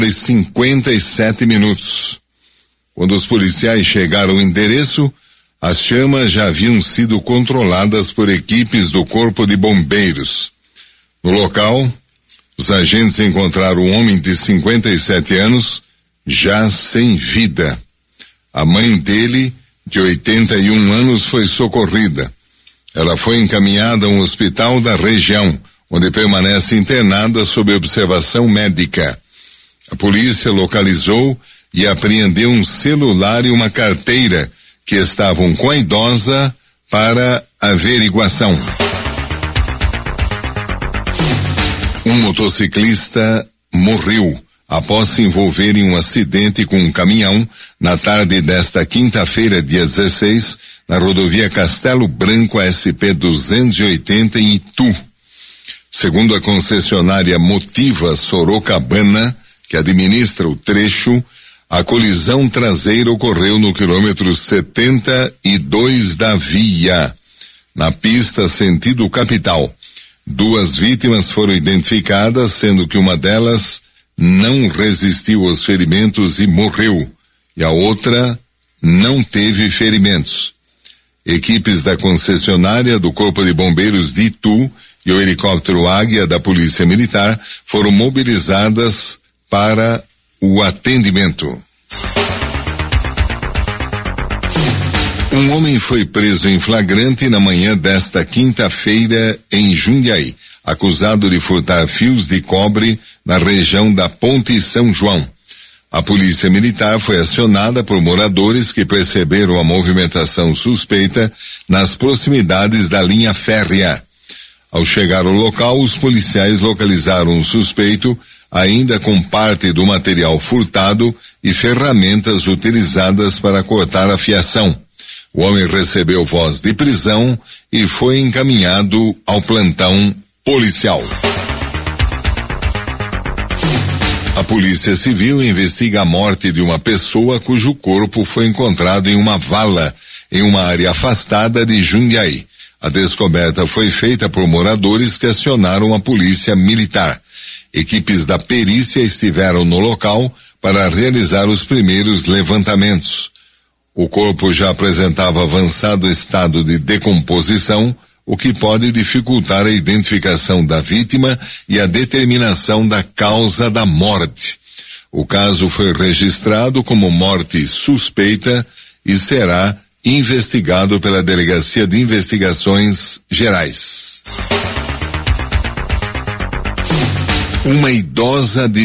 57 Quando os policiais chegaram ao endereço, as chamas já haviam sido controladas por equipes do Corpo de Bombeiros. No local, os agentes encontraram um homem de 57 anos, já sem vida. A mãe dele, de 81 anos, foi socorrida. Ela foi encaminhada a um hospital da região, onde permanece internada sob observação médica. A polícia localizou e apreendeu um celular e uma carteira que estavam com a idosa para averiguação. Um motociclista morreu após se envolver em um acidente com um caminhão na tarde desta quinta-feira, dia 16, na rodovia Castelo Branco SP-280 em Itu. Segundo a concessionária Motiva Sorocabana, que administra o trecho, a colisão traseira ocorreu no quilômetro 72 da via, na pista sentido capital. 2 vítimas foram identificadas, sendo que uma delas não resistiu aos ferimentos e morreu, e a outra não teve ferimentos. Equipes da concessionária, do Corpo de Bombeiros de Itu e o helicóptero Águia da Polícia Militar foram mobilizadas para o atendimento. Um homem foi preso em flagrante na manhã desta quinta-feira em Jundiaí, acusado de furtar fios de cobre na região da Ponte São João. A polícia militar foi acionada por moradores que perceberam a movimentação suspeita nas proximidades da linha férrea. Ao chegar ao local, os policiais localizaram um suspeito ainda com parte do material furtado e ferramentas utilizadas para cortar a fiação. O homem recebeu voz de prisão e foi encaminhado ao plantão policial. A Polícia Civil investiga a morte de uma pessoa cujo corpo foi encontrado em uma vala em uma área afastada de Jundiaí. A descoberta foi feita por moradores que acionaram a polícia militar. Equipes da perícia estiveram no local para realizar os primeiros levantamentos. O corpo já apresentava avançado estado de decomposição, o que pode dificultar a identificação da vítima e a determinação da causa da morte. O caso foi registrado como morte suspeita e será investigado pela Delegacia de Investigações Gerais. Uma idosa de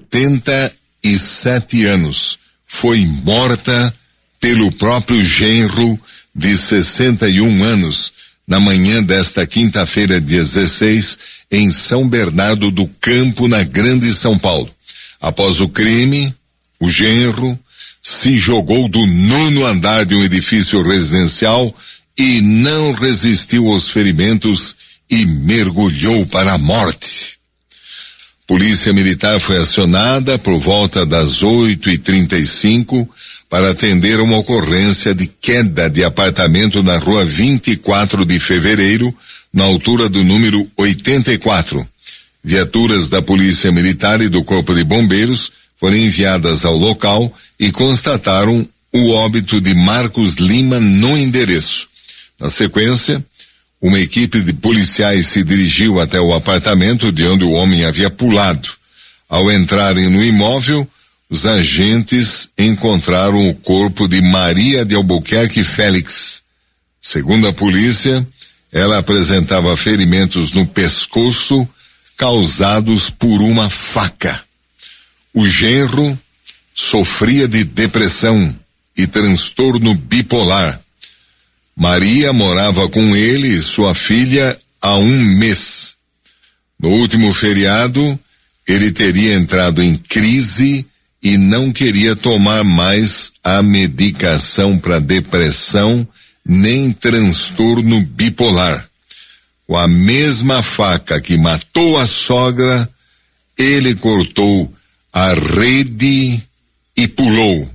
77 anos foi morta pelo próprio genro de 61 anos na manhã desta quinta-feira, dia 16, em São Bernardo do Campo, na Grande São Paulo. Após o crime, o genro se jogou do 9º andar de um edifício residencial e não resistiu aos ferimentos e mergulhou para a morte. Polícia Militar foi acionada por volta das 8h35 para atender uma ocorrência de queda de apartamento na rua 24 de fevereiro, na altura do número 84. Viaturas da Polícia Militar e do Corpo de Bombeiros foram enviadas ao local e constataram o óbito de Marcos Lima no endereço. Na sequência, uma equipe de policiais se dirigiu até o apartamento de onde o homem havia pulado. Ao entrarem no imóvel, os agentes encontraram o corpo de Maria de Albuquerque Félix. Segundo a polícia, ela apresentava ferimentos no pescoço causados por uma faca. O genro sofria de depressão e transtorno bipolar. Maria morava com ele e sua filha há 1 mês. No último feriado, ele teria entrado em crise e não queria tomar mais a medicação para depressão nem transtorno bipolar. Com a mesma faca que matou a sogra, ele cortou a rede e pulou,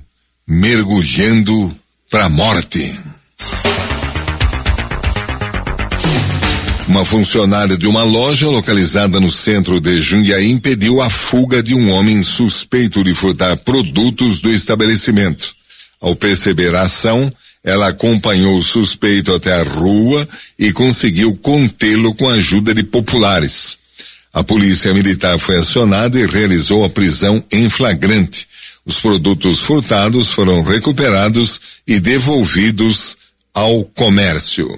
mergulhando para a morte. Uma funcionária de uma loja localizada no centro de Jundiaí impediu a fuga de um homem suspeito de furtar produtos do estabelecimento. Ao perceber a ação, ela acompanhou o suspeito até a rua e conseguiu contê-lo com a ajuda de populares. A polícia militar foi acionada e realizou a prisão em flagrante. Os produtos furtados foram recuperados e devolvidos ao comércio.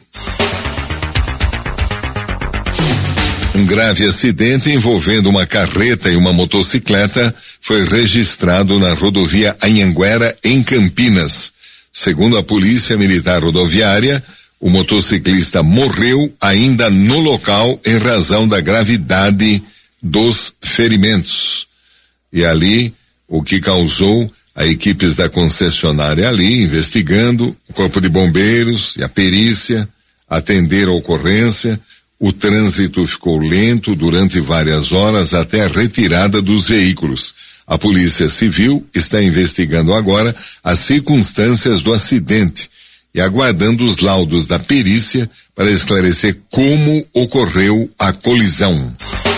Um grave acidente envolvendo uma carreta e uma motocicleta foi registrado na rodovia Anhanguera, em Campinas. Segundo a Polícia Militar Rodoviária, o motociclista morreu ainda no local em razão da gravidade dos ferimentos. E ali, o que causou a equipes da concessionária ali investigando, o Corpo de Bombeiros e a perícia atenderam a ocorrência. O trânsito ficou lento durante várias horas até a retirada dos veículos. A Polícia Civil está investigando agora as circunstâncias do acidente e aguardando os laudos da perícia para esclarecer como ocorreu a colisão.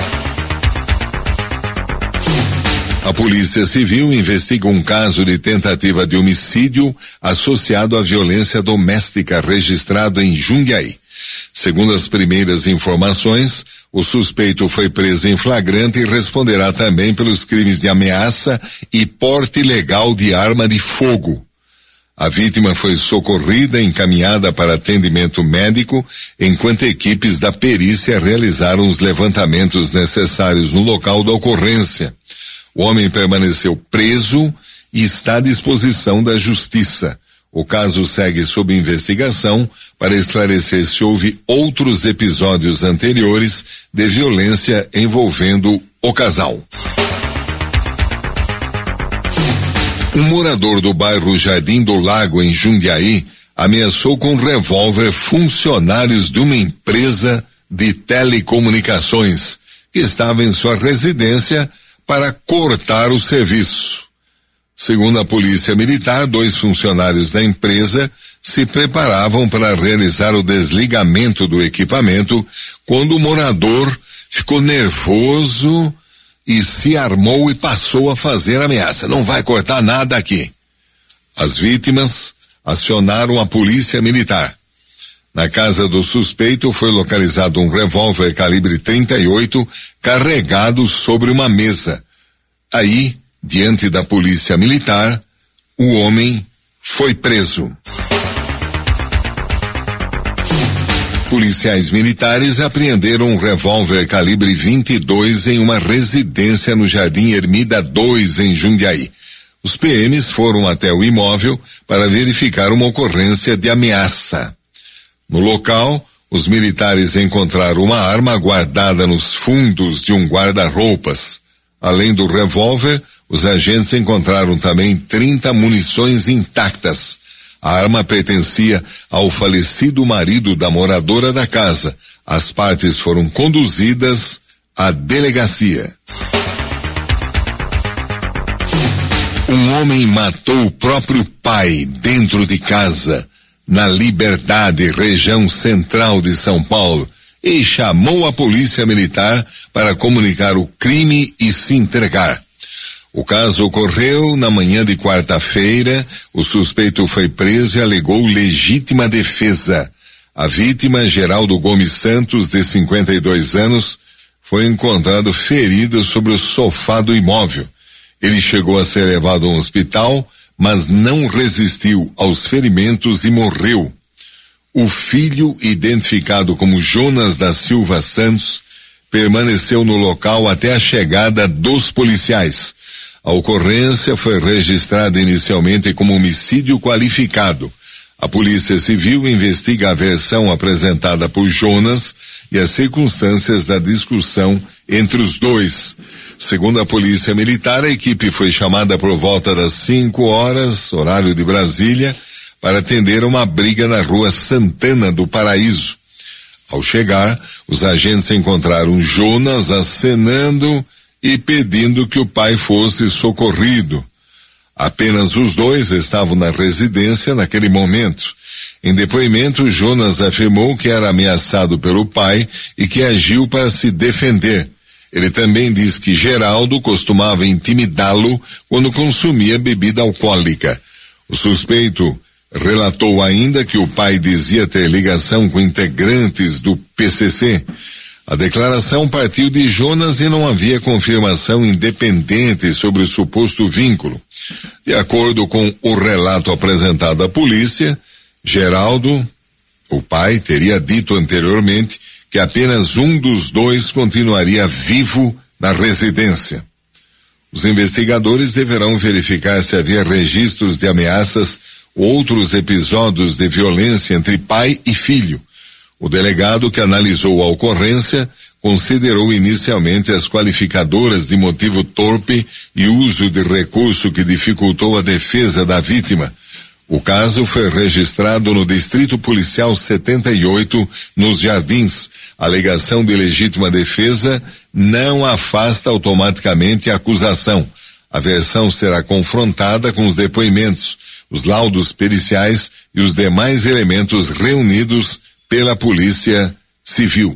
A Polícia Civil investiga um caso de tentativa de homicídio associado à violência doméstica registrado em Jundiaí. Segundo as primeiras informações, o suspeito foi preso em flagrante e responderá também pelos crimes de ameaça e porte ilegal de arma de fogo. A vítima foi socorrida e encaminhada para atendimento médico, enquanto equipes da perícia realizaram os levantamentos necessários no local da ocorrência. O homem permaneceu preso e está à disposição da Justiça. O caso segue sob investigação para esclarecer se houve outros episódios anteriores de violência envolvendo o casal. Um morador do bairro Jardim do Lago, em Jundiaí, ameaçou com revólver funcionários de uma empresa de telecomunicações que estava em sua residência para cortar o serviço. Segundo a Polícia Militar, 2 funcionários da empresa se preparavam para realizar o desligamento do equipamento quando o morador ficou nervoso e se armou e passou a fazer ameaça. Não vai cortar nada aqui. As vítimas acionaram a Polícia Militar. Na casa do suspeito foi localizado um revólver calibre 38 carregado sobre uma mesa. Aí, diante da Polícia Militar, o homem foi preso. Policiais militares apreenderam um revólver calibre 22 em uma residência no Jardim Ermida 2, em Jundiaí. Os PMs foram até o imóvel para verificar uma ocorrência de ameaça. No local, os militares encontraram uma arma guardada nos fundos de um guarda-roupas. Além do revólver, os agentes encontraram também 30 munições intactas. A arma pertencia ao falecido marido da moradora da casa. As partes foram conduzidas à delegacia. Um homem matou o próprio pai dentro de casa, na Liberdade, região central de São Paulo, e chamou a Polícia Militar para comunicar o crime e se entregar. O caso ocorreu na manhã de quarta-feira. O suspeito foi preso e alegou legítima defesa. A vítima, Geraldo Gomes Santos, de 52 anos, foi encontrado ferido sobre o sofá do imóvel. Ele chegou a ser levado a um hospital, mas não resistiu aos ferimentos e morreu. O filho, identificado como Jonas da Silva Santos, permaneceu no local até a chegada dos policiais. A ocorrência foi registrada inicialmente como homicídio qualificado. A Polícia Civil investiga a versão apresentada por Jonas e as circunstâncias da discussão entre os dois. Segundo a Polícia Militar, a equipe foi chamada por volta das 5 horas, horário de Brasília, para atender uma briga na rua Santana do Paraíso. Ao chegar, os agentes encontraram Jonas acenando e pedindo que o pai fosse socorrido. Apenas os dois estavam na residência naquele momento. Em depoimento, Jonas afirmou que era ameaçado pelo pai e que agiu para se defender. Ele também diz que Geraldo costumava intimidá-lo quando consumia bebida alcoólica. O suspeito relatou ainda que o pai dizia ter ligação com integrantes do PCC. A declaração partiu de Jonas e não havia confirmação independente sobre o suposto vínculo. De acordo com o relato apresentado à polícia, Geraldo, o pai, teria dito anteriormente que apenas um dos dois continuaria vivo na residência. Os investigadores deverão verificar se havia registros de ameaças ou outros episódios de violência entre pai e filho. O delegado que analisou a ocorrência considerou inicialmente as qualificadoras de motivo torpe e uso de recurso que dificultou a defesa da vítima. O caso foi registrado no Distrito Policial 78, nos Jardins. A alegação de legítima defesa não afasta automaticamente a acusação. A versão será confrontada com os depoimentos, os laudos periciais e os demais elementos reunidos pela Polícia Civil.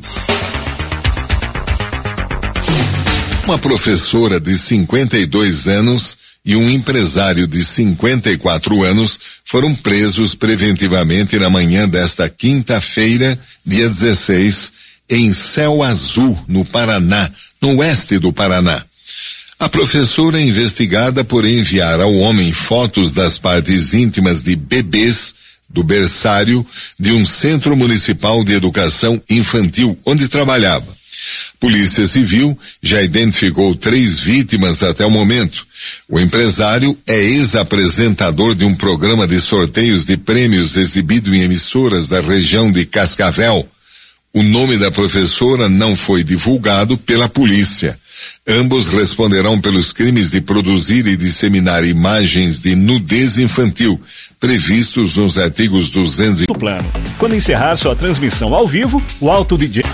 Uma professora de 52 anos e um empresário de 54 anos foram presos preventivamente na manhã desta quinta-feira, dia 16, em Céu Azul, no Paraná, no oeste do Paraná. A professora é investigada por enviar ao homem fotos das partes íntimas de bebês do berçário de um centro municipal de educação infantil onde trabalhava. Polícia Civil já identificou 3 vítimas até o momento. O empresário é ex-apresentador de um programa de sorteios de prêmios exibido em emissoras da região de Cascavel. O nome da professora não foi divulgado pela polícia. Ambos responderão pelos crimes de produzir e disseminar imagens de nudez infantil, previstos nos artigos 200 do plano. Quando encerrar sua transmissão ao vivo, o Auto DJ...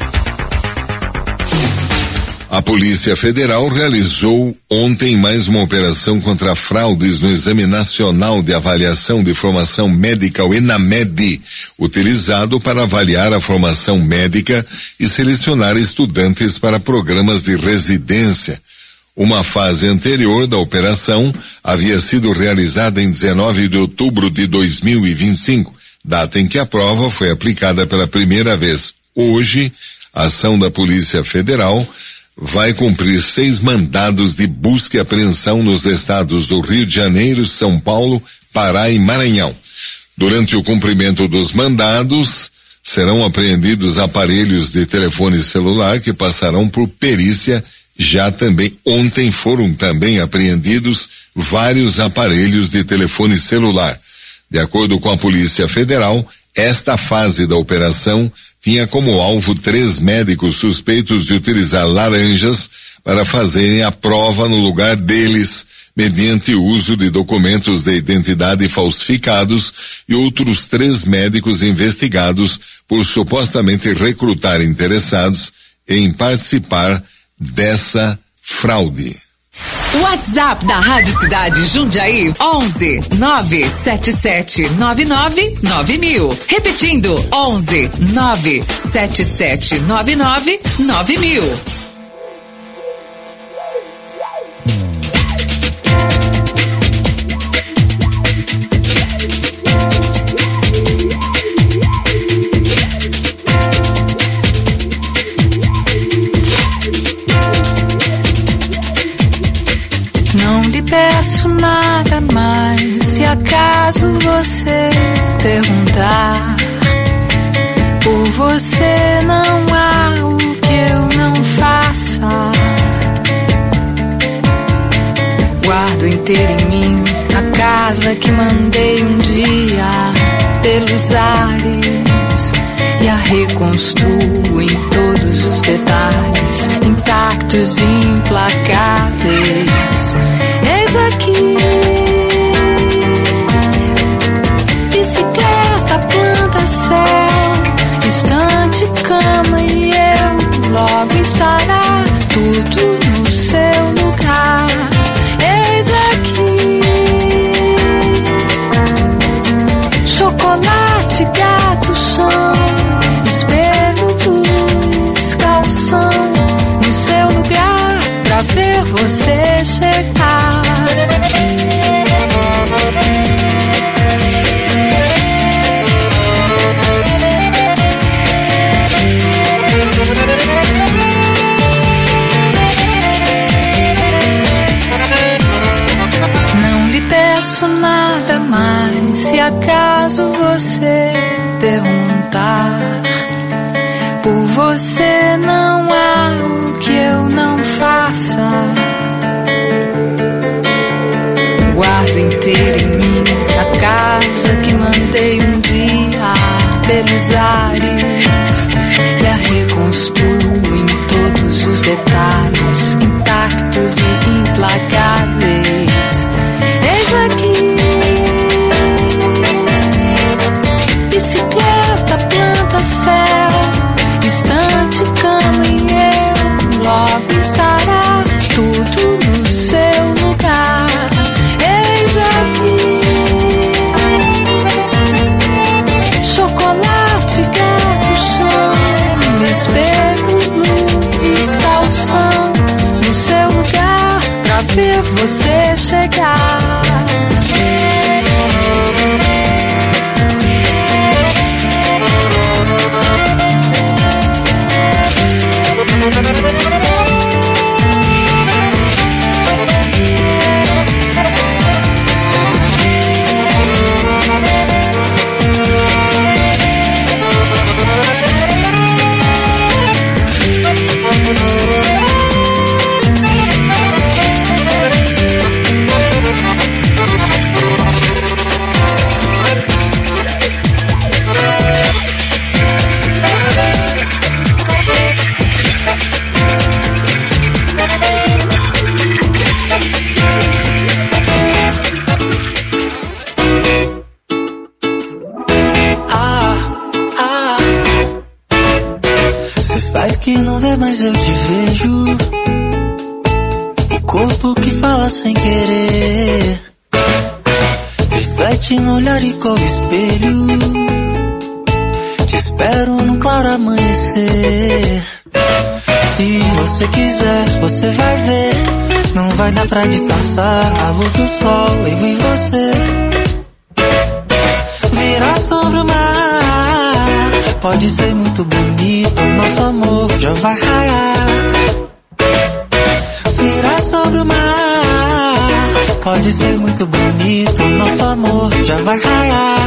A Polícia Federal realizou ontem mais uma operação contra fraudes no Exame Nacional de Avaliação de Formação Médica, o ENAMED, utilizado para avaliar a formação médica e selecionar estudantes para programas de residência. Uma fase anterior da operação havia sido realizada em 19 de outubro de 2025, data em que a prova foi aplicada pela primeira vez. Hoje, a ação da Polícia Federal vai cumprir 6 mandados de busca e apreensão nos estados do Rio de Janeiro, São Paulo, Pará e Maranhão. Durante o cumprimento dos mandados, serão apreendidos aparelhos de telefone celular que passarão por perícia. Já também, ontem foram também apreendidos vários aparelhos de telefone celular. De acordo com a Polícia Federal, esta fase da operação tinha como alvo 3 médicos suspeitos de utilizar laranjas para fazerem a prova no lugar deles, mediante o uso de documentos de identidade falsificados, e outros 3 médicos investigados por supostamente recrutar interessados em participar dessa fraude. WhatsApp da Rádio Cidade Jundiaí 11 977 99 9000. Repetindo 11 977 99 9000. Peço nada mais, se acaso você perguntar. Por você não há o que eu não faça. Guardo inteira em mim a casa que mandei um dia pelos ares e a reconstruo em todos os detalhes, intactos e implacáveis. Eis aqui, bicicleta, planta, céu, estante, cama e eu. Logo estará tudo no seu lugar. Eis aqui, chocolate, acaso você perguntar, por você não há o que eu não faça. Guardo inteira em mim a casa que mandei um dia pelos ares e a reconstruo em todos os detalhes, intactos e implacáveis. Eis aqui bicicleta, planta, céu, estante, cama e eu. Logo estará tudo no seu lugar. Eis aqui chocolate, gato, chão, espelho, luz, calção no seu lugar pra ver você chegar. Que não vê, mas eu te vejo. O corpo que fala sem querer reflete no olhar igual espelho. Te espero num claro amanhecer. Se você quiser, você vai ver. Não vai dar pra disfarçar a luz do sol, eu e você. Virar sobre o mar pode ser muito bonito, nosso amor já vai raiar. Virar sobre o mar pode ser muito bonito, nosso amor já vai raiar.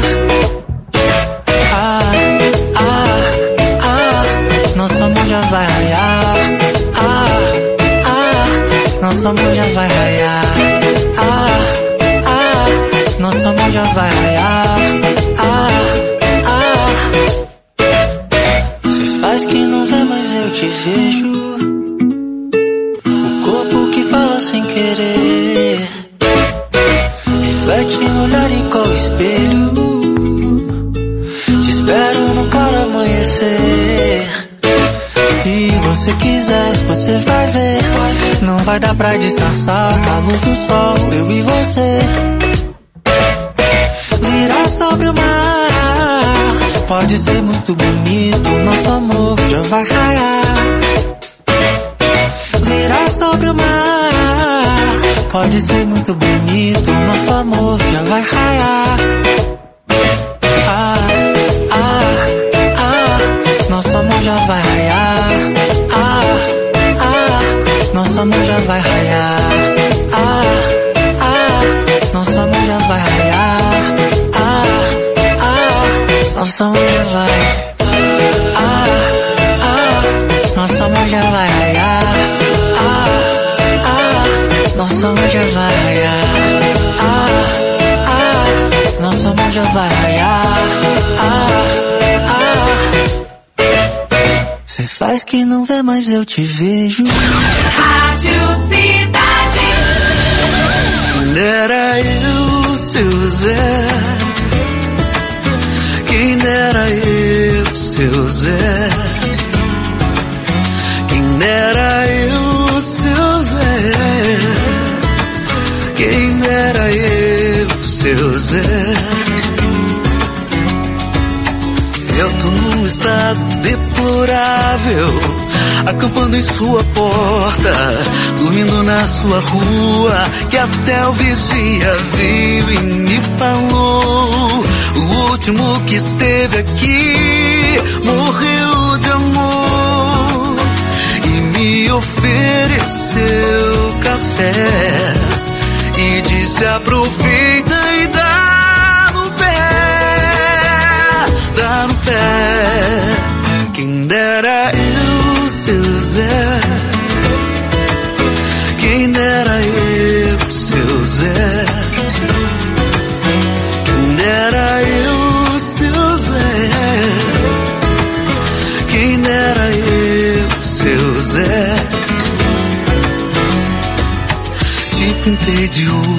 Ah, ah, ah, nosso amor já vai raiar. Ah, ah, nosso amor já vai raiar. Ah, ah, nosso amor já vai raiar. Faz que não vê, mas eu te vejo. O corpo que fala sem querer reflete no olhar igual espelho. Te espero no claro amanhecer. Se você quiser, você vai ver. Não vai dar pra disfarçar a luz do sol, eu e você. Virar sobre o mar pode ser muito bonito, nosso amor já vai raiar. Virar sobre o mar pode ser muito bonito, nosso amor já vai raiar. Ah, ah, ah, nosso amor já vai raiar. Ah, ah, nosso amor já vai raiar. Ah, ah, nosso amor já vai raiar. Nosso amor já vai. Ah, ah, nosso amor já vai raiar. Ah, ah, nosso amor já vai raiar. Ah, ah, nosso amor já vai raiar. Cê faz que não vê, mas eu te vejo. Rádio Cidade. Quem dera eu, seu Zé. Quem dera eu, seu Zé. Quem dera eu, seu Zé. Quem dera eu, seu Zé. Eu tô num estado deplorável, acampando em sua porta, dormindo na sua rua, que até o vigia veio e me falou. O último que esteve aqui morreu de amor e me ofereceu café e disse: aproveita e dá no pé.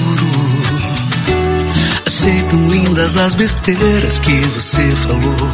Achei tão lindas as besteiras que você falou.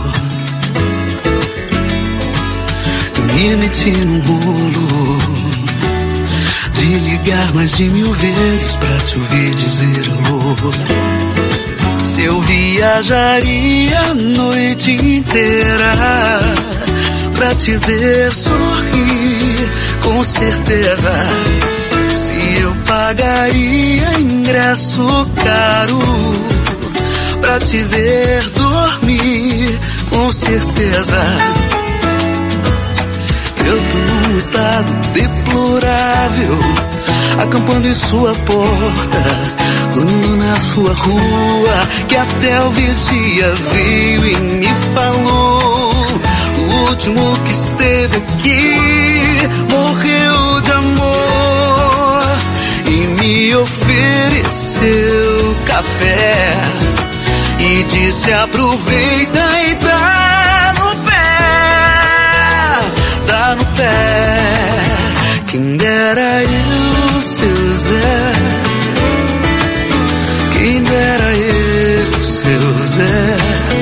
Me meti num rolo de ligar mais de 1000 vezes pra te ouvir dizer alô. Se eu viajaria a noite inteira pra te ver sorrir, com certeza. Se eu pagaria ingresso caro pra te ver dormir, com certeza. Eu tô num estado deplorável, acampando em sua porta, dormindo na sua rua, que até o vigia veio e me falou. O último que esteve aqui morreu de amor e me ofereceu café e disse: aproveita e dá no pé. Quem dera eu, seu Zé, quem dera eu, seu Zé,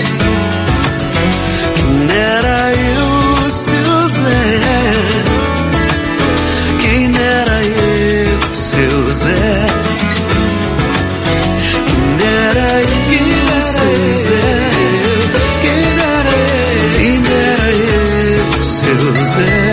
quem dera eu, seu Zé, quem dera eu, seu Zé, quem dera eu, seu Zé, quem dera eu, seu Zé.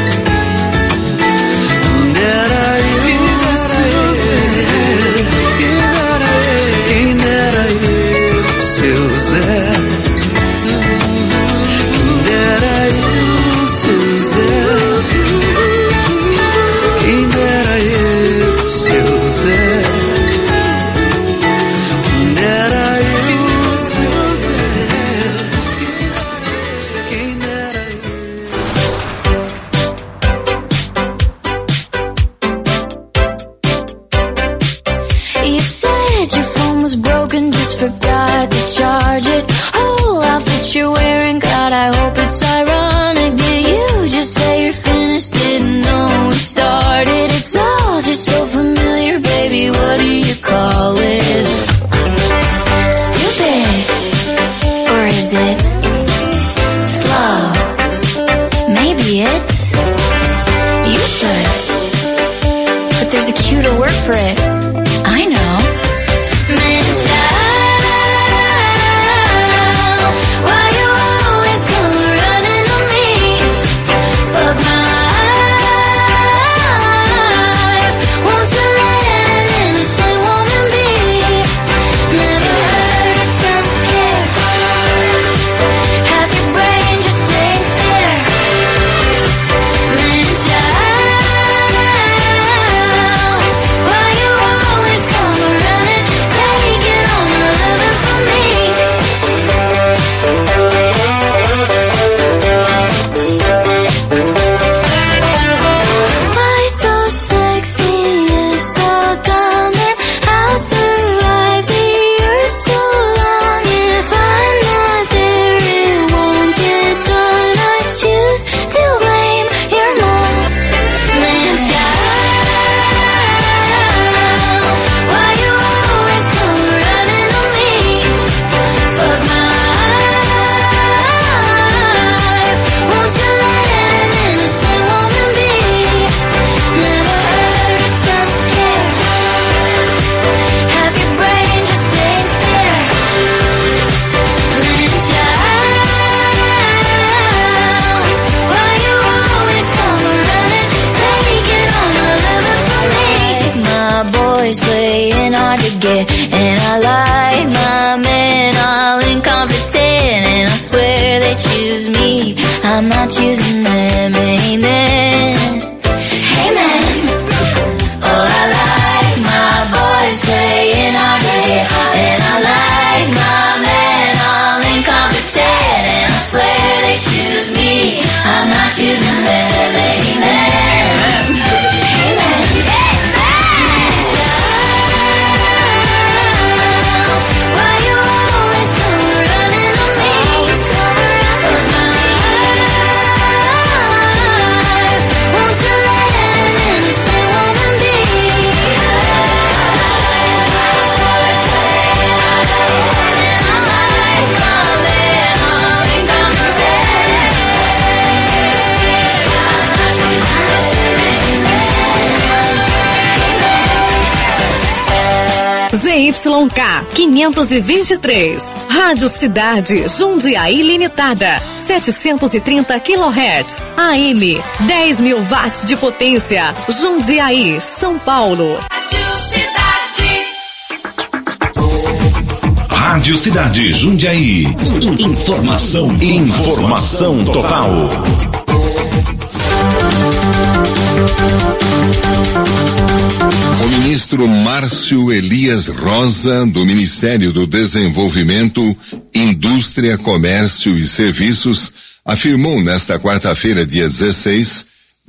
I'm not choosing them, amen. Amen. Oh, I like my boys playing hard to get, and I like my men all incompetent, and I swear they choose me. I'm not choosing them, amen. Amen. Why you always come running on me? For my life, ZYK 523. Rádio Cidade, Jundiaí Limitada, 730 kHz, AM, 10.000 watts de potência, Jundiaí, São Paulo. Rádio Cidade, Jundiaí. Informação total. O ministro Márcio Elias Rosa, do Ministério do Desenvolvimento, Indústria, Comércio e Serviços, afirmou nesta quinta-feira, dia 16,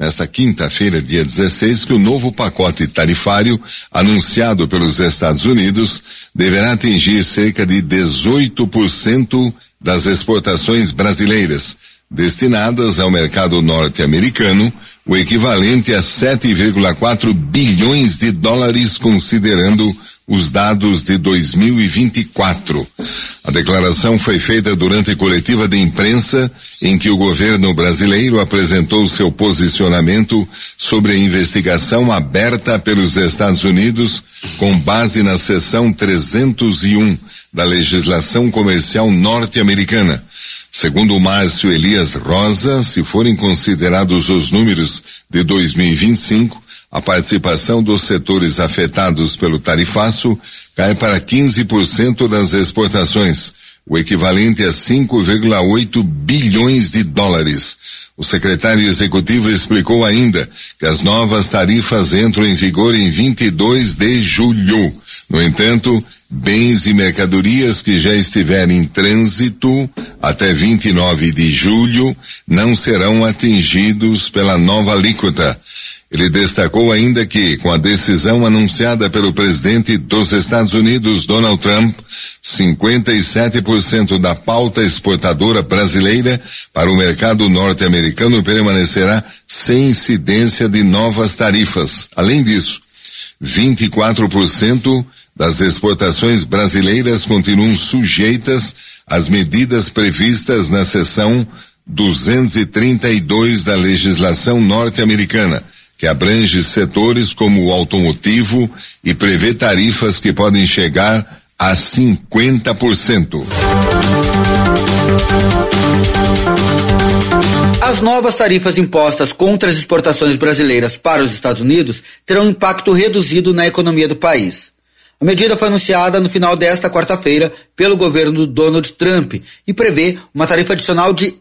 que o novo pacote tarifário anunciado pelos Estados Unidos deverá atingir cerca de 18% das exportações brasileiras, destinadas ao mercado norte-americano, o equivalente a 7,4 bilhões de dólares, considerando os dados de 2024. A declaração foi feita durante coletiva de imprensa em que o governo brasileiro apresentou seu posicionamento sobre a investigação aberta pelos Estados Unidos com base na seção 301 da legislação comercial norte-americana. Segundo Márcio Elias Rosa, se forem considerados os números de 2025, a participação dos setores afetados pelo tarifaço cai para 15% das exportações, o equivalente a 5,8 bilhões de dólares. O secretário executivo explicou ainda que as novas tarifas entram em vigor em 22 de julho. No entanto, bens e mercadorias que já estiverem em trânsito até 29 de julho não serão atingidos pela nova alíquota. Ele destacou ainda que, com a decisão anunciada pelo presidente dos Estados Unidos, Donald Trump, 57% da pauta exportadora brasileira para o mercado norte-americano permanecerá sem incidência de novas tarifas. Além disso, 24% das exportações brasileiras continuam sujeitas às medidas previstas na seção 232 da legislação norte-americana, que abrange setores como o automotivo e prevê tarifas que podem chegar a 50%. As novas tarifas impostas contra as exportações brasileiras para os Estados Unidos terão um impacto reduzido na economia do país. A medida foi anunciada no final desta quarta-feira pelo governo Donald Trump e prevê uma tarifa adicional de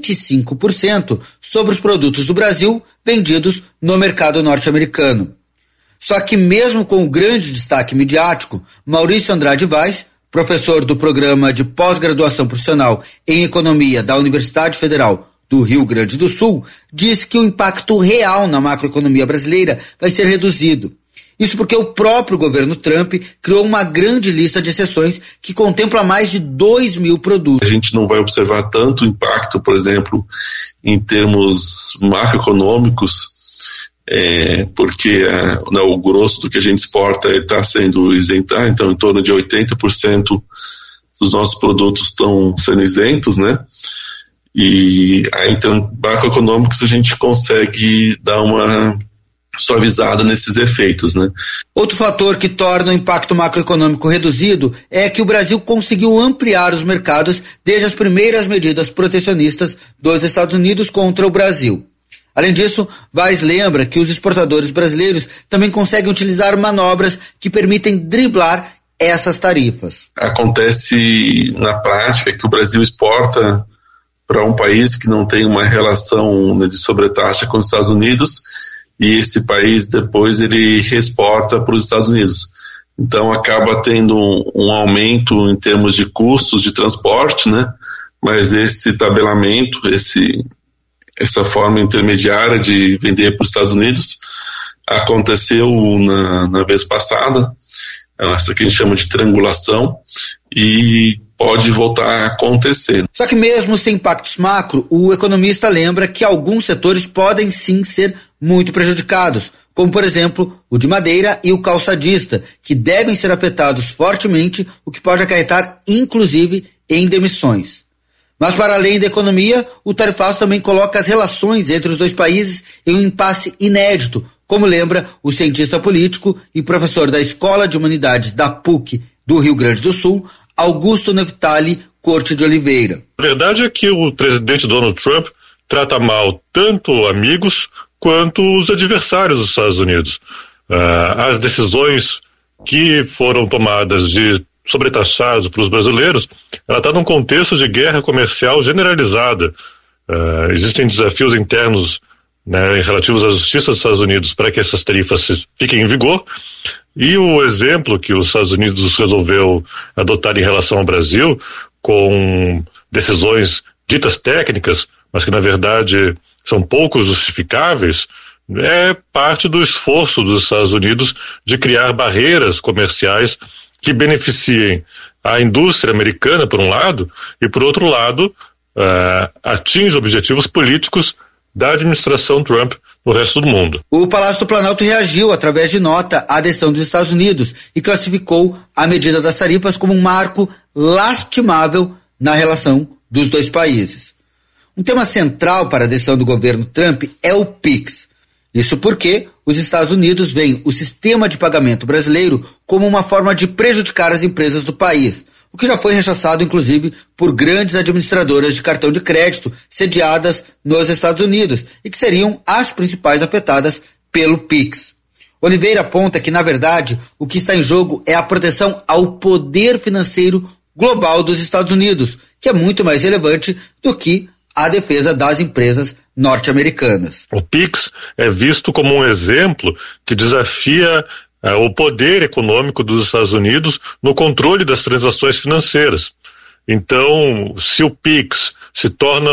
25% sobre os produtos do Brasil vendidos no mercado norte-americano. Só que mesmo com o grande destaque midiático, Maurício Andrade Vaz, professor do programa de pós-graduação profissional em economia da Universidade Federal do Rio Grande do Sul, diz que o impacto real na macroeconomia brasileira vai ser reduzido. Isso porque o próprio governo Trump criou uma grande lista de exceções que contempla mais de 2.000 produtos. A gente não vai observar tanto impacto, por exemplo, em termos macroeconômicos, porque o grosso do que a gente exporta está sendo isento, então em torno de 80% dos nossos produtos estão sendo isentos, né? E aí, então, macroeconômicos a gente consegue dar uma suavizada nesses efeitos, né? Outro fator que torna o impacto macroeconômico reduzido é que o Brasil conseguiu ampliar os mercados desde as primeiras medidas protecionistas dos Estados Unidos contra o Brasil. Além disso, Vaz lembra que os exportadores brasileiros também conseguem utilizar manobras que permitem driblar essas tarifas. Acontece na prática que o Brasil exporta para um país que não tem uma relação, né, de sobretaxa com os Estados Unidos, e esse país depois ele reexporta para os Estados Unidos. Então acaba tendo um aumento em termos de custos de transporte, né? Mas esse tabelamento, essa forma intermediária de vender para os Estados Unidos aconteceu na vez passada, essa que a gente chama de triangulação, e pode voltar a acontecer. Só que mesmo sem impactos macro, o economista lembra que alguns setores podem sim ser muito prejudicados, como por exemplo o de madeira e o calçadista, que devem ser afetados fortemente, o que pode acarretar inclusive em demissões. Mas para além da economia, o tarifaço também coloca as relações entre os dois países em um impasse inédito, como lembra o cientista político e professor da Escola de Humanidades da PUC do Rio Grande do Sul, Augusto Neftali Corte de Oliveira. A verdade é que o presidente Donald Trump trata mal tanto amigos quanto os adversários dos Estados Unidos. As decisões que foram tomadas de sobretaxados para os brasileiros, ela está num contexto de guerra comercial generalizada. Existem desafios internos, né, relativos à justiça dos Estados Unidos para que essas tarifas fiquem em vigor, e o exemplo que os Estados Unidos resolveu adotar em relação ao Brasil, com decisões ditas técnicas, mas que na verdade são pouco justificáveis, é parte do esforço dos Estados Unidos de criar barreiras comerciais que beneficiem a indústria americana, por um lado, e por outro lado, atinge objetivos políticos da administração Trump no resto do mundo. O Palácio do Planalto reagiu através de nota à decisão dos Estados Unidos e classificou a medida das tarifas como um marco lastimável na relação dos dois países. Um tema central para a decisão do governo Trump é o PIX. Isso porque os Estados Unidos veem o sistema de pagamento brasileiro como uma forma de prejudicar as empresas do país, o que já foi rechaçado inclusive por grandes administradoras de cartão de crédito sediadas nos Estados Unidos e que seriam as principais afetadas pelo PIX. Oliveira aponta que, na verdade, o que está em jogo é a proteção ao poder financeiro global dos Estados Unidos, que é muito mais relevante do que a defesa das empresas norte-americanas. O PIX é visto como um exemplo que desafia o poder econômico dos Estados Unidos no controle das transações financeiras. Então, se o PIX se torna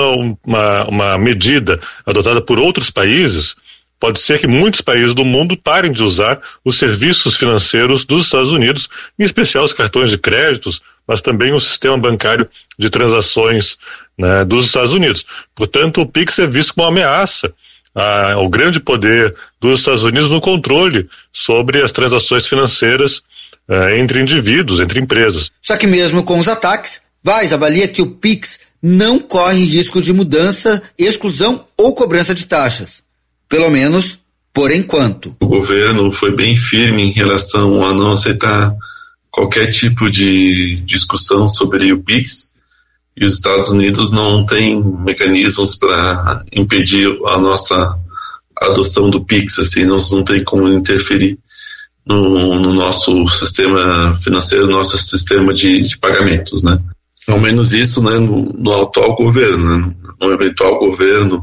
uma medida adotada por outros países, pode ser que muitos países do mundo parem de usar os serviços financeiros dos Estados Unidos, em especial os cartões de créditos, mas também o sistema bancário de transações, né, dos Estados Unidos. Portanto, o PIX é visto como uma ameaça ao grande poder dos Estados Unidos no controle sobre as transações financeiras entre indivíduos, entre empresas. Só que mesmo com os ataques, Vaz avalia que o PIX não corre risco de mudança, exclusão ou cobrança de taxas. Pelo menos por enquanto. O governo foi bem firme em relação a não aceitar qualquer tipo de discussão sobre o PIX, e os Estados Unidos não têm mecanismos para impedir a nossa adoção do PIX, assim, não tem como interferir no nosso sistema financeiro, no nosso sistema de pagamentos, né? Ao menos isso, né, no atual governo, né? No eventual governo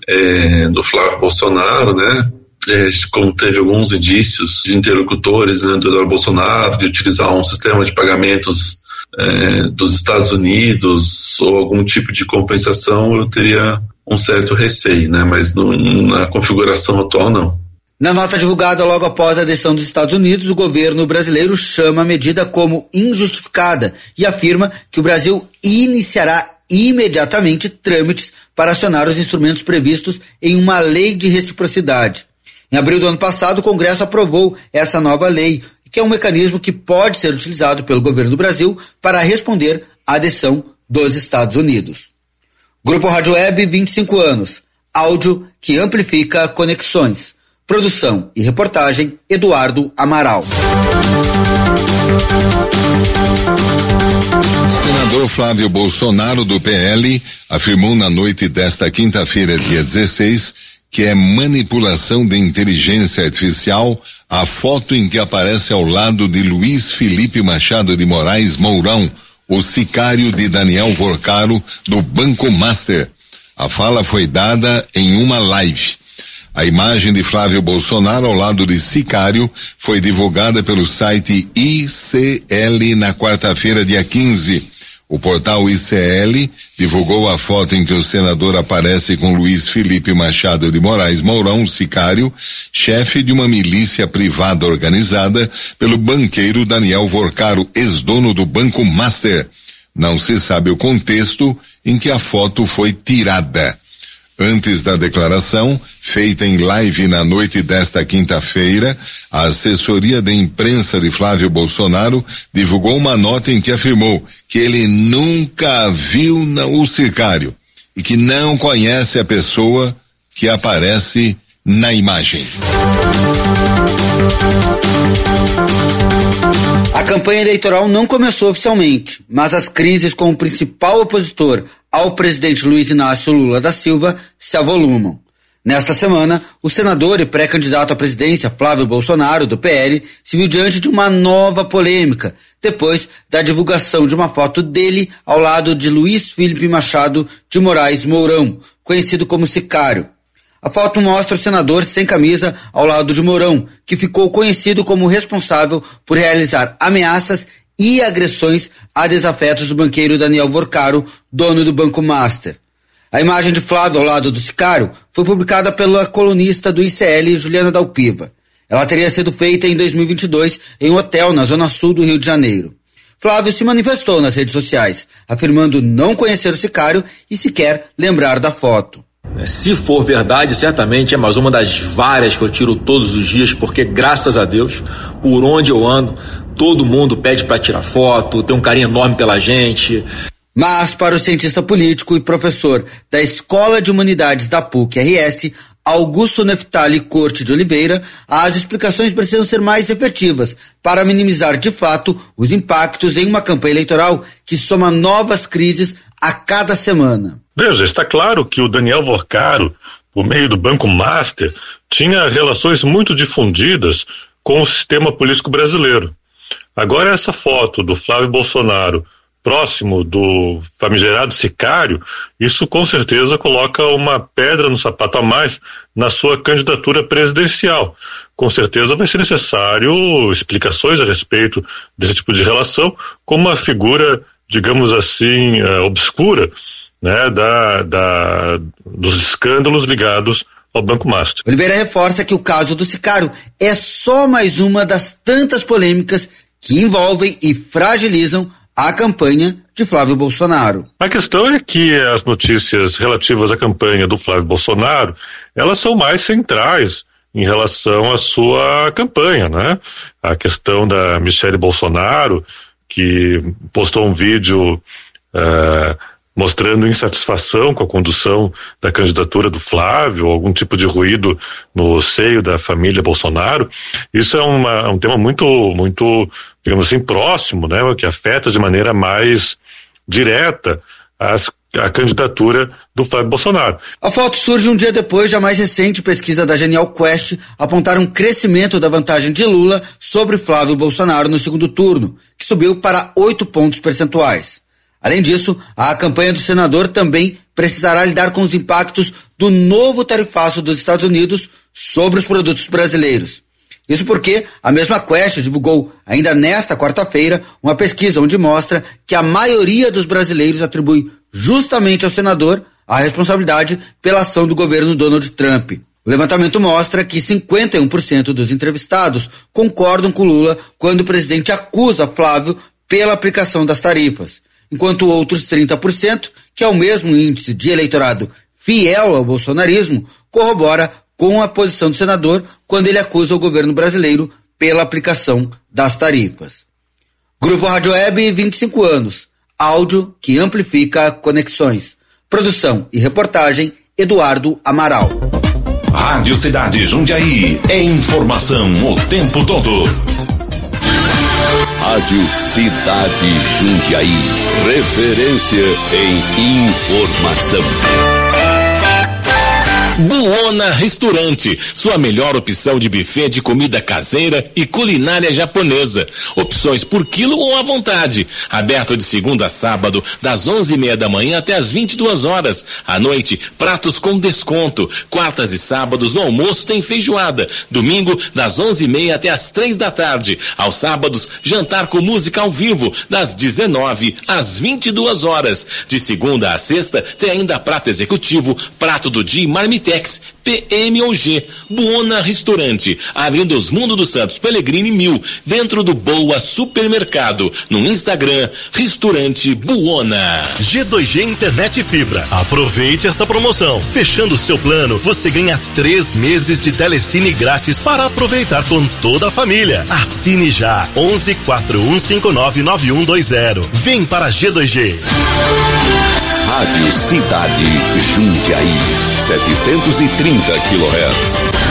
do Flávio Bolsonaro, né? Como teve alguns indícios de interlocutores, né, do Eduardo Bolsonaro, de utilizar um sistema de pagamentos dos Estados Unidos ou algum tipo de compensação, eu teria um certo receio, né? Mas na configuração atual, não. Na nota divulgada logo após a decisão dos Estados Unidos, o governo brasileiro chama a medida como injustificada e afirma que o Brasil iniciará imediatamente trâmites para acionar os instrumentos previstos em uma lei de reciprocidade. Em abril do ano passado, o Congresso aprovou essa nova lei, que é um mecanismo que pode ser utilizado pelo governo do Brasil para responder à decisão dos Estados Unidos. Grupo Rádio Web, 25 anos. Áudio que amplifica conexões. Produção e reportagem, Eduardo Amaral. O senador Flávio Bolsonaro, do PL, afirmou na noite desta quinta-feira, dia 16, que é manipulação de inteligência artificial a foto em que aparece ao lado de Luiz Felipe Machado de Moraes Mourão, o sicário de Daniel Vorcaro, do Banco Master. A fala foi dada em uma live. A imagem de Flávio Bolsonaro ao lado de sicário foi divulgada pelo site ICL na quarta-feira, dia 15. O portal ICL divulgou a foto em que o senador aparece com Luiz Felipe Machado de Moraes Mourão, sicário, chefe de uma milícia privada organizada pelo banqueiro Daniel Vorcaro, ex-dono do Banco Master. Não se sabe o contexto em que a foto foi tirada. Antes da declaração, feita em live na noite desta quinta-feira, a assessoria de imprensa de Flávio Bolsonaro divulgou uma nota em que afirmou que ele nunca viu o sicário e que não conhece a pessoa que aparece na imagem. A campanha eleitoral não começou oficialmente, mas as crises com o principal opositor ao presidente Luiz Inácio Lula da Silva se avolumam. Nesta semana, o senador e pré-candidato à presidência Flávio Bolsonaro, do PL, se viu diante de uma nova polêmica, depois da divulgação de uma foto dele ao lado de Luiz Felipe Machado de Moraes Mourão, conhecido como Sicário. A foto mostra o senador sem camisa ao lado de Mourão, que ficou conhecido como responsável por realizar ameaças e agressões a desafetos do banqueiro Daniel Vorcaro, dono do Banco Master. A imagem de Flávio ao lado do Sicário foi publicada pela colunista do ICL, Juliana Dalpiva. Ela teria sido feita em 2022 em um hotel na zona sul do Rio de Janeiro. Flávio se manifestou nas redes sociais, afirmando não conhecer o Sicário e sequer lembrar da foto. Se for verdade, certamente é mais uma das várias que eu tiro todos os dias, porque graças a Deus, por onde eu ando, todo mundo pede para tirar foto, tem um carinho enorme pela gente. Mas para o cientista político e professor da Escola de Humanidades da PUC-RS, Augusto Neftali Corte de Oliveira, as explicações precisam ser mais efetivas para minimizar de fato os impactos em uma campanha eleitoral que soma novas crises a cada semana. Veja, está claro que o Daniel Vorcaro, por meio do Banco Master, tinha relações muito difundidas com o sistema político brasileiro. Agora essa foto do Flávio Bolsonaro próximo do famigerado Sicário, isso com certeza coloca uma pedra no sapato a mais na sua candidatura presidencial. Com certeza vai ser necessário explicações a respeito desse tipo de relação com uma figura, digamos assim, obscura, né, dos escândalos ligados ao Banco Master. Oliveira reforça que o caso do Sicário é só mais uma das tantas polêmicas que envolvem e fragilizam a campanha de Flávio Bolsonaro. A questão é que as notícias relativas à campanha do Flávio Bolsonaro, elas são mais centrais em relação à sua campanha, né? A questão da Michele Bolsonaro, que postou um vídeo mostrando insatisfação com a condução da candidatura do Flávio, algum tipo de ruído no seio da família Bolsonaro. Isso é um tema muito, digamos assim, próximo, né, que afeta de maneira mais direta a candidatura do Flávio Bolsonaro. A foto surge um dia depois da mais recente pesquisa da Genial Quest apontar um crescimento da vantagem de Lula sobre Flávio Bolsonaro no segundo turno, que subiu para 8 pontos percentuais. Além disso, a campanha do senador também precisará lidar com os impactos do novo tarifaço dos Estados Unidos sobre os produtos brasileiros. Isso porque a mesma Quest divulgou, ainda nesta quarta-feira, uma pesquisa onde mostra que a maioria dos brasileiros atribui justamente ao senador a responsabilidade pela ação do governo Donald Trump. O levantamento mostra que 51% dos entrevistados concordam com Lula quando o presidente acusa Flávio pela aplicação das tarifas, enquanto outros 30%, que é o mesmo índice de eleitorado fiel ao bolsonarismo, corrobora com a posição do senador quando ele acusa o governo brasileiro pela aplicação das tarifas. Grupo Rádio Web, 25 anos. Áudio que amplifica conexões. Produção e reportagem, Eduardo Amaral. Rádio Cidade Jundiaí. É informação o tempo todo. Rádio Cidade Jundiaí. Referência em informação. Buona Restaurante, sua melhor opção de buffet de comida caseira e culinária japonesa. Opções por quilo ou à vontade. Aberto de segunda a sábado, das 11:30 da manhã até as 22 horas. À noite, pratos com desconto. Quartas e sábados no almoço tem feijoada. Domingo, das 11:30 até as 3 da tarde. Aos sábados, jantar com música ao vivo, das 19 às 22 horas. De segunda a sexta, tem ainda prato executivo, prato do dia e marmitex, PM ou G. Buona Restaurante, Avenida Osmundo dos Santos Pellegrini 1000, dentro do Boa Supermercado. No Instagram, Restaurante Buona. G2G Internet Fibra. Aproveite esta promoção. Fechando o seu plano, você ganha 3 meses de telecine grátis para aproveitar com toda a família. Assine já. 11 4159 9120. Vem para G2G. Rádio Cidade Jundiaí. 730 kHz.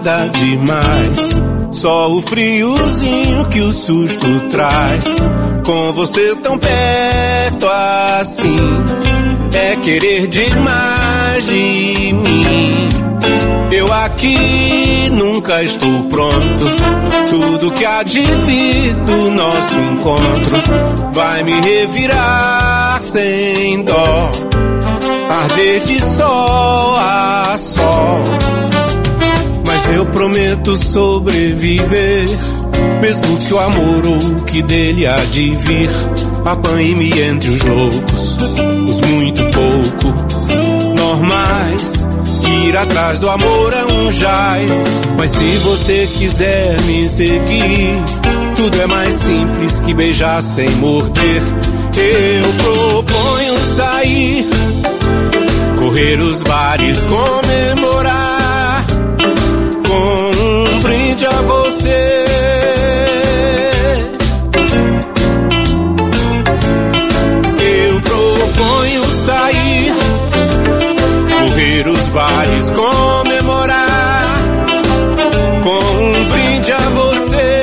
nada demais, só o friozinho que o susto traz. Com você tão perto assim, é querer demais de mim. Eu aqui nunca estou pronto, tudo que há de vir do nosso encontro vai me revirar sem dó, arder de sol a sol. Mas eu prometo sobreviver, mesmo que o amor ou o que dele há de vir apanhe-me entre os loucos, os muito pouco normais. Ir atrás do amor é um jaz, mas se você quiser me seguir, tudo é mais simples que beijar sem morder. Eu proponho sair, correr os bares, comemorar com um brinde a você. Eu proponho sair, correr os bares, comemorar com um brinde a você.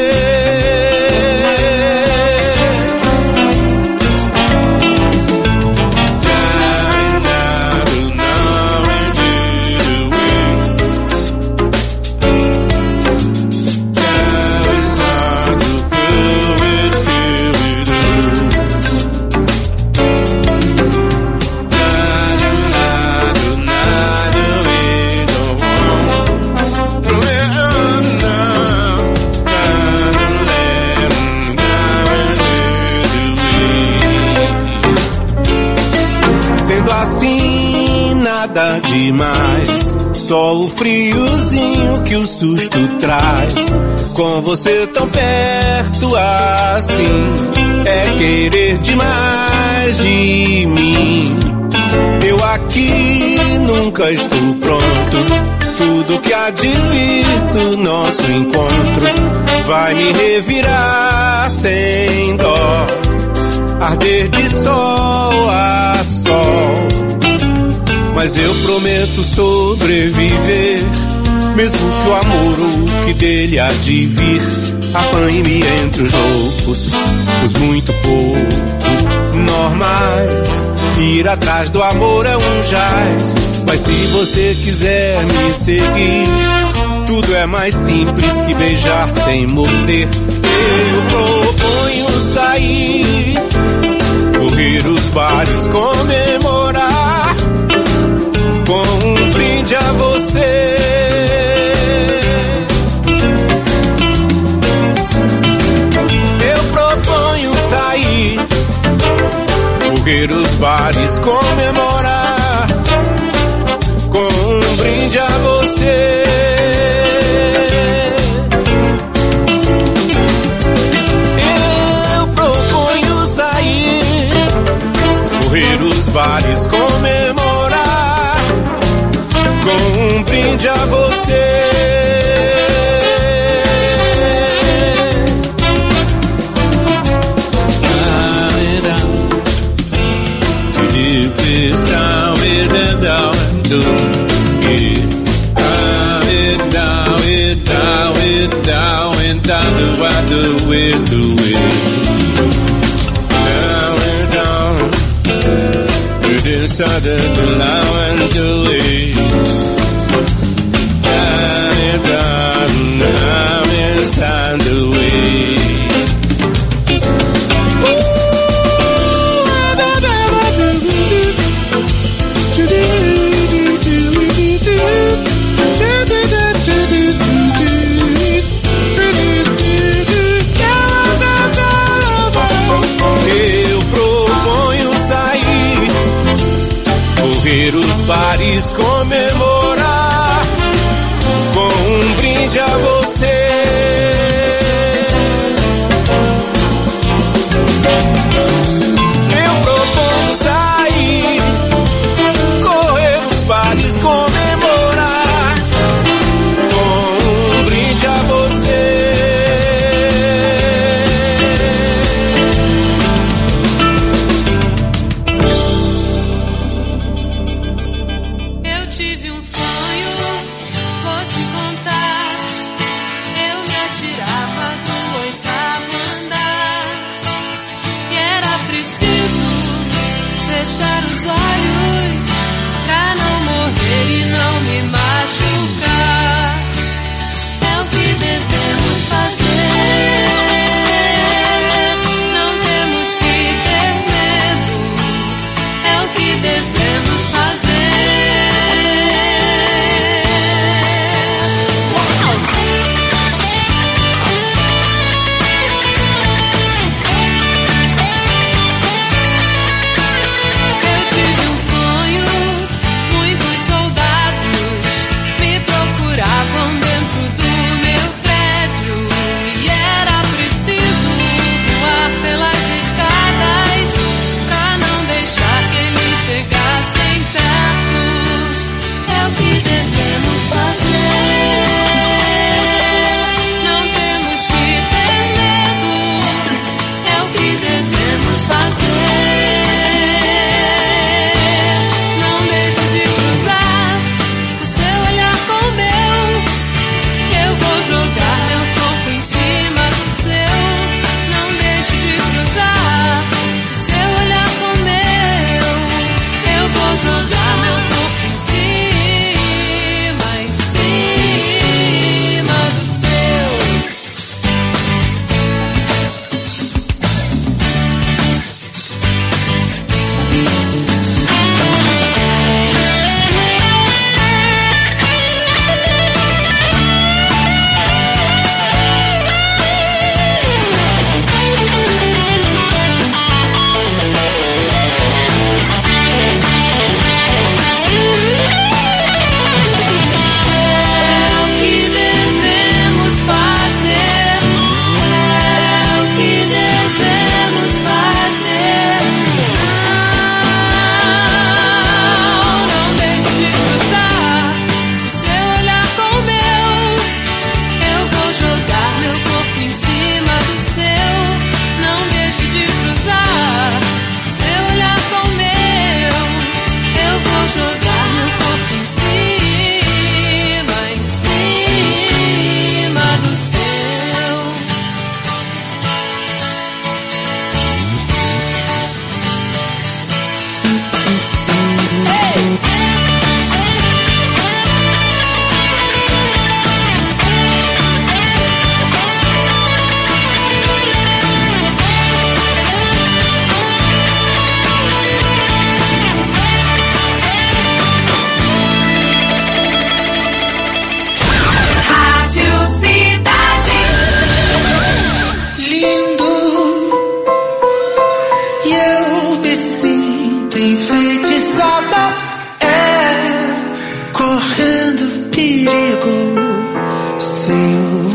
Nada demais, só o friozinho que o susto traz. Com você tão perto assim, é querer demais de mim. Eu aqui nunca estou pronto, tudo que há de vir do nosso encontro vai me revirar sem dó, arder de sol a sol. Mas eu prometo sobreviver, mesmo que o amor ou o que dele há de vir apanhe-me entre os loucos, os muito pouco normais. Ir atrás do amor é um jaz, mas se você quiser me seguir, tudo é mais simples que beijar sem morder. Eu proponho sair, correr os bares, comemorar com um brinde a você. Eu proponho sair, correr os bares, comemorar com um brinde a você. Eu proponho sair, correr os bares, comemorar com um brinde a você. Inside the low and the way, I'm inside the way. Eu proponho sair, correr os bares, comemorar com um brinde a você. Eu proponho sair, correr os bares, comemorar com um brinde a você. Eu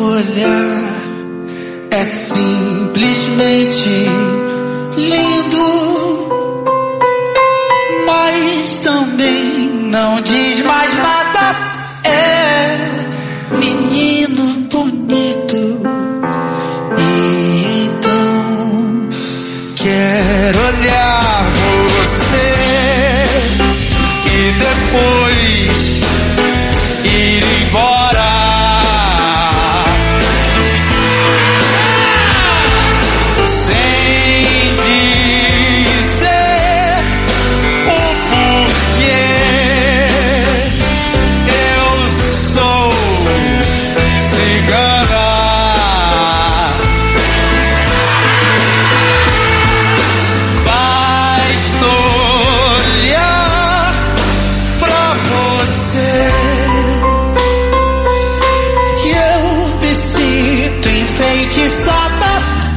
olhar é simplesmente lindo, mas também não diz mais nada. É menino bonito, e então quero olhar você e depois ir embora. Sem dizer o porquê. Eu sou cigana. Basta olhar pra você e eu me sinto enfeitiçada.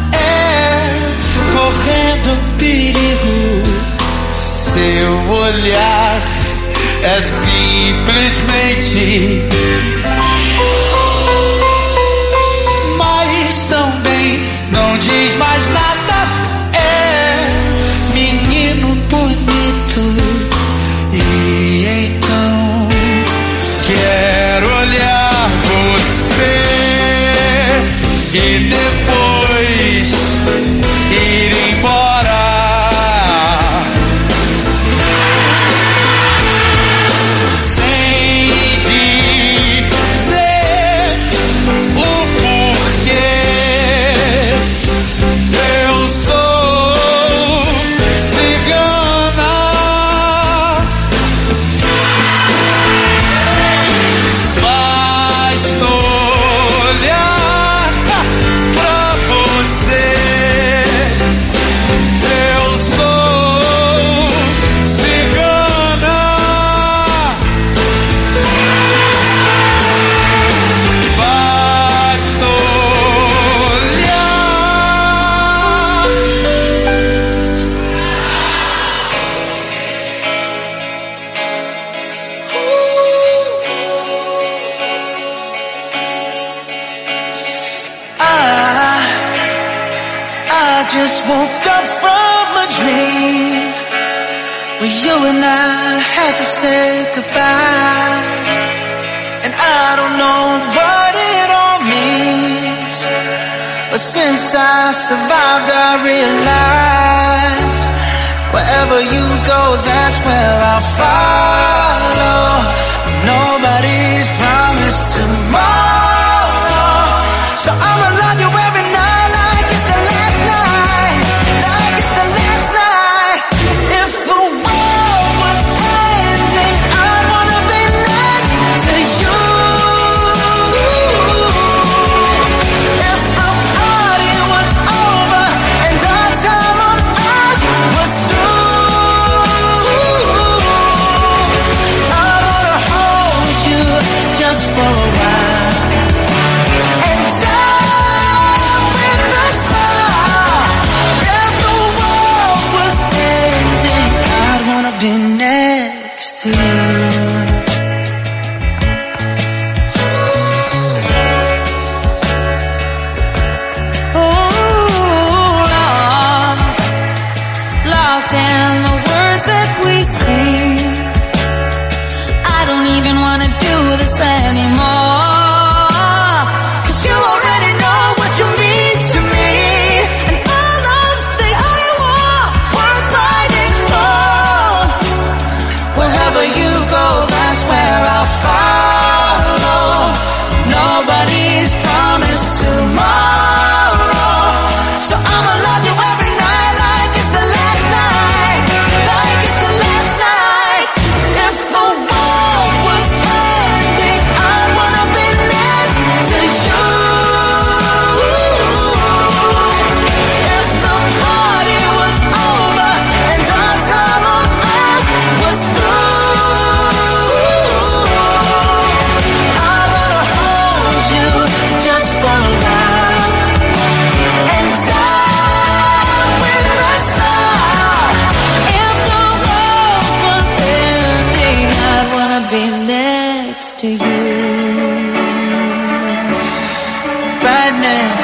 Correndo perigo, seu olhar é simplesmente, mas também não diz mais nada. É menino bonito, e então quero olhar você e depois ir embora. Sem dizer o porquê. Eu sou cigana. Basta olhar pra você. Eu sou cigana. Basta I just woke up from a dream where you and I had to say goodbye, and I don't know what it all means, but since I survived I realized wherever you go, that's where I'll follow. Nobody's promised tomorrow, so I'ma love you every night like it's the last night, like it's the last night. If the world was ending, I'd wanna be next to you. If the party was over and our time on earth was through, I wanna hold you just for a while, and I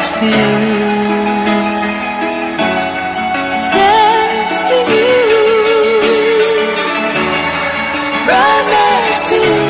next to you. Next to you. Right next to you.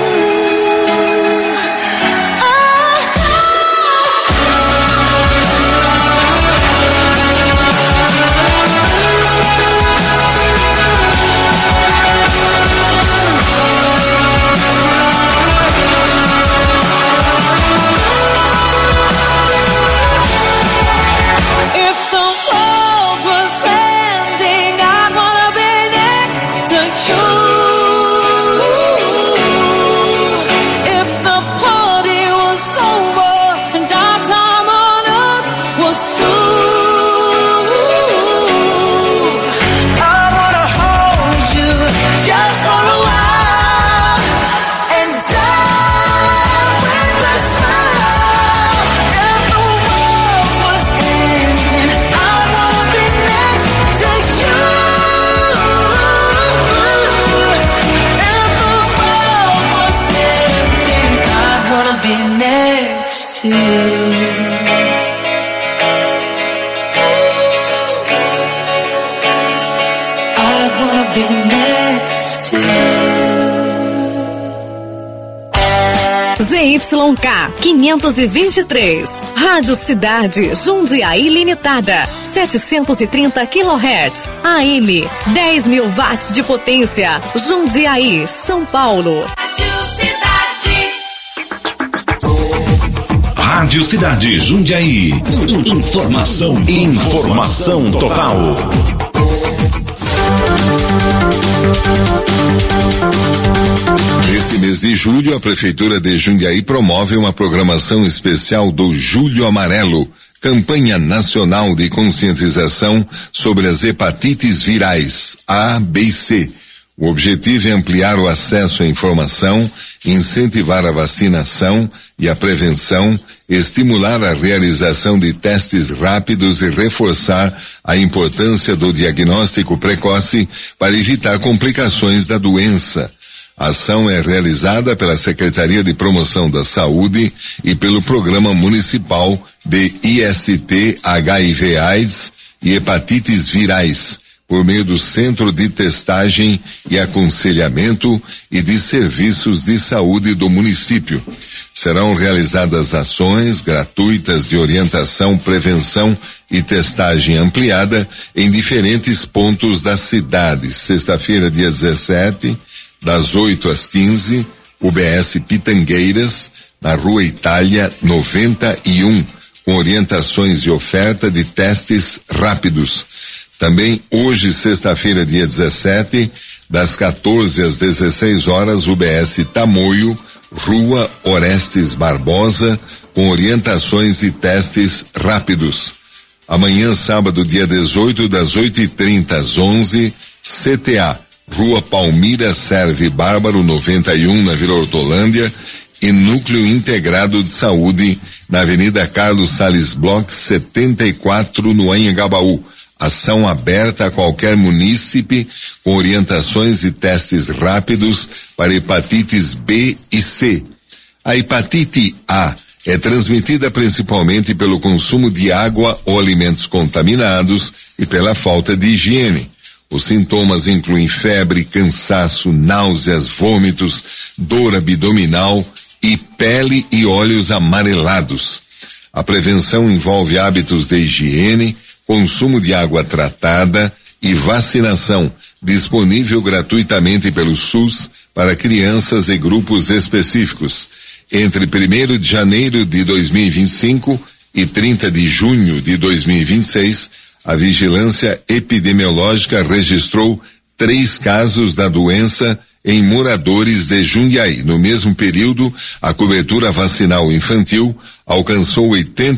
ZYK 523, Rádio Cidade, Jundiaí Limitada, 730 kHz, AM, 10.000 watts de potência, Jundiaí, São Paulo. Rádio Cidade Jundiaí. Informação total. Neste mês de julho, a Prefeitura de Jundiaí promove uma programação especial do Julho Amarelo, campanha nacional de conscientização sobre as hepatites virais A, B e C. O objetivo é ampliar o acesso à informação, incentivar a vacinação e a prevenção, estimular a realização de testes rápidos e reforçar a importância do diagnóstico precoce para evitar complicações da doença. A ação é realizada pela Secretaria de Promoção da Saúde e pelo Programa Municipal de IST, HIV/AIDS e Hepatites Virais, por meio do Centro de Testagem e Aconselhamento e de Serviços de Saúde do município. Serão realizadas ações gratuitas de orientação, prevenção e testagem ampliada em diferentes pontos da cidade. Sexta-feira, dia 17, das 8 às 15, UBS Pitangueiras, na Rua Itália 91, com orientações e oferta de testes rápidos. Também hoje, sexta-feira, dia 17, das 14 às 16 horas, UBS Tamoio, Rua Orestes Barbosa, com orientações e testes rápidos. Amanhã, sábado, dia 18, das 8h30 às 11, CTA, Rua Palmira Serve Bárbaro 91, na Vila Hortolândia, e Núcleo Integrado de Saúde, na Avenida Carlos Salles Bloch 74, no Anhangabaú. Ação aberta a qualquer munícipe, com orientações e testes rápidos para hepatites B e C. A hepatite A é transmitida principalmente pelo consumo de água ou alimentos contaminados e pela falta de higiene. Os sintomas incluem febre, cansaço, náuseas, vômitos, dor abdominal e pele e olhos amarelados. A prevenção envolve hábitos de higiene, consumo de água tratada e vacinação, disponível gratuitamente pelo SUS para crianças e grupos específicos. Entre 1º de janeiro de 2025 e 30 de junho de 2026, a Vigilância Epidemiológica registrou 3 casos da doença em moradores de Jundiaí. No mesmo período, a cobertura vacinal infantil alcançou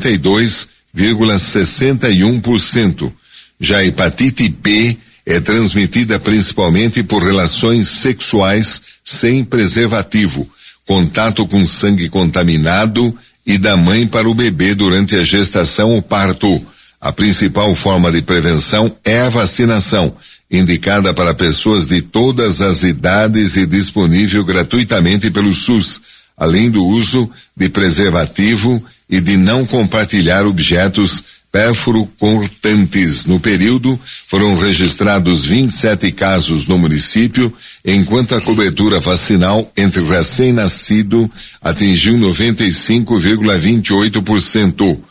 82,61%. Já a hepatite B é transmitida principalmente por relações sexuais sem preservativo, contato com sangue contaminado e da mãe para o bebê durante a gestação ou parto. A principal forma de prevenção é a vacinação, indicada para pessoas de todas as idades e disponível gratuitamente pelo SUS, além do uso de preservativo e de não compartilhar objetos pérfuro-cortantes. No período, foram registrados 27 casos no município, enquanto a cobertura vacinal entre recém-nascido atingiu 95,28%.